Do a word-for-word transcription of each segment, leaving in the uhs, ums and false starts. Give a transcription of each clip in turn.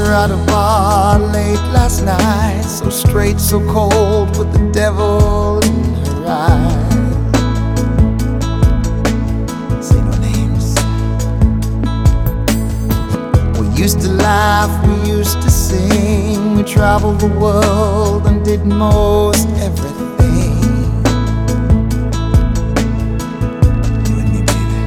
her at a bar late last night, so straight, so cold, with the devil in her eyes. Say no names. We used to laugh, we used to sing, we traveled the world and did most everything. You and me, baby.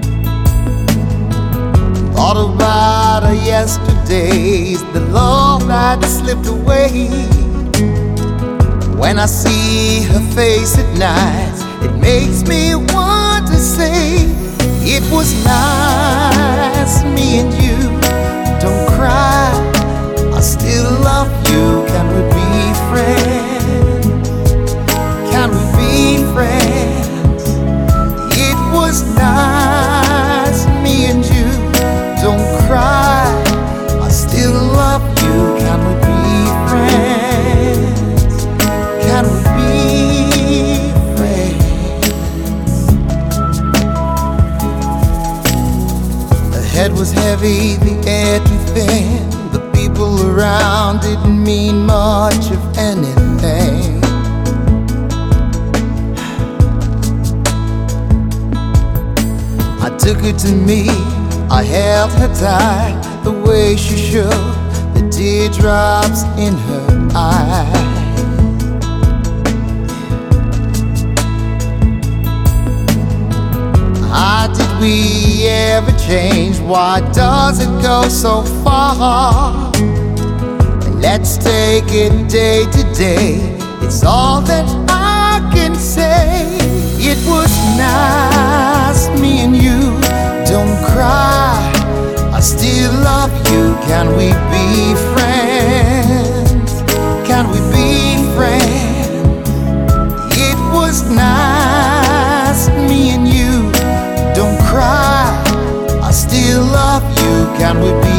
Thought about our yesterdays, the love that slipped away. When I see her face at night, it makes me want to say, it was nice, me and you. Don't cry, I still love you. Can we be friends? Can we be friends? It was nice, me and you. Don't cry, I still love you. Can we be friends? Can we be friends? The head was heavy, the air too thin. The people around didn't mean much of anything. I took her to me, I held her tight, the way she shook, the teardrops in her eyes. How did we ever change? Why does it go so far? Let's take it day to day, it's all that I can say. It was nice, me and you. Don't cry, I still love you. Can we be friends? Can we be friends? It was nice, me and you. Don't cry, I still love you. Can we be